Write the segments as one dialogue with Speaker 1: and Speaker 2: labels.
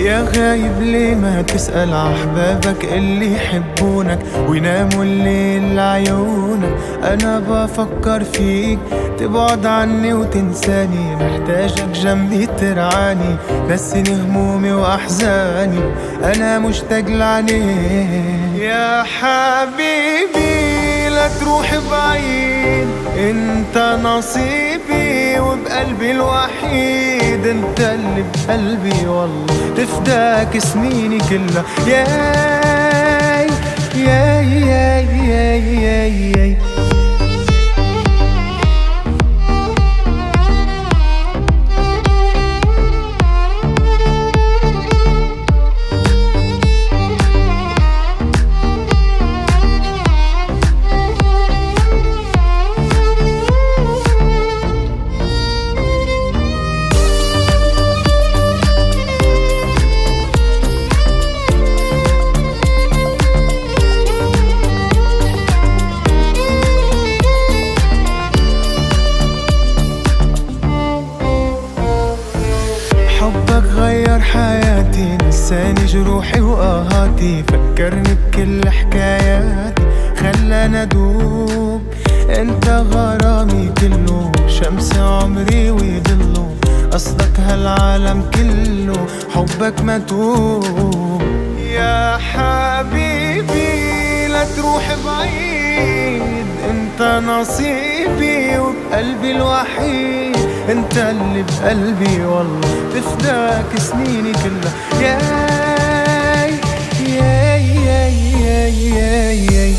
Speaker 1: يا غايب ليه ما تسأل أحبابك اللي يحبونك ويناموا الليل لعيونك. أنا بفكر فيك تبعد عني وتنساني، محتاجك جنبي ترعاني، نسيني همومي وأحزاني، أنا مشتاق لعينيك يا حبيبي. لا تروح بعيد، انت نصيبي وبقلبي الوحيد، انت اللي بقلبي والله تفداك سنيني كلها. ياي ياي ياي ياي ياي ياي حبك غير حياتي، نساني جروحي وآهاتي، فكرني بكل حكاياتي، خلاني أدوب. انت غرامي كله، شمس عمري ويضله، قصدك هالعالم كله، حبك متوب. يا حبيبي لا تروح بعيد، انت نصيبي وبقلبي الوحيد، انت اللي بقلبي والله تفداك سنيني كلها. ياي ياي ياي ياي ياي ياي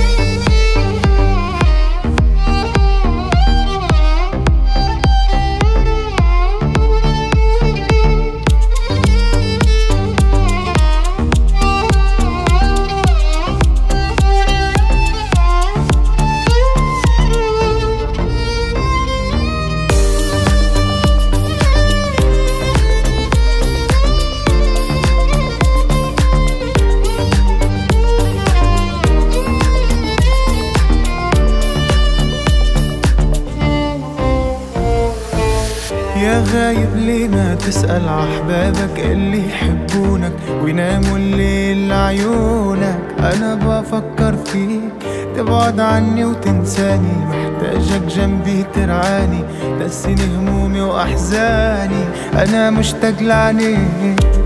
Speaker 1: يا غايب ليه ما تسأل أحبابك اللي يحبونك ويناموا الليل لعيونك. أنا بفكر فيك تبعد عني وتنساني، محتاجك جنبي ترعاني، نسيني همومي وأحزاني، أنا مشتاق لعينيك.